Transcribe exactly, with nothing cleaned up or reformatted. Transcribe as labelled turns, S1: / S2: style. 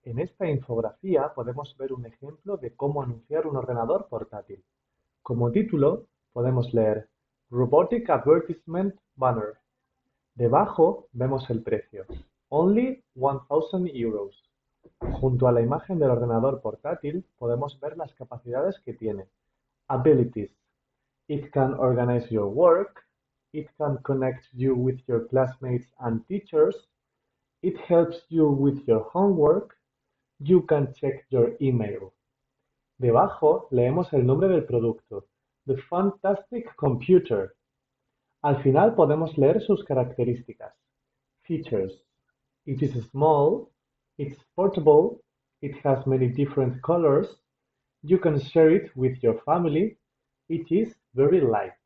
S1: En esta infografía podemos ver un ejemplo de cómo anunciar un ordenador portátil. Como título podemos leer Robotic Advertisement Banner. Debajo vemos el precio, Only one thousand euros. Junto a la imagen del ordenador portátil podemos ver las capacidades que tiene. Abilities. It can organize your work. It can connect you with your classmates and teachers. It helps you with your homework. You can check your email. Debajo leemos el nombre del producto, The Fantastic Computer. Al final podemos leer sus características. Features. It is small, it's portable, it has many different colors, you can share it with your family, it is very light.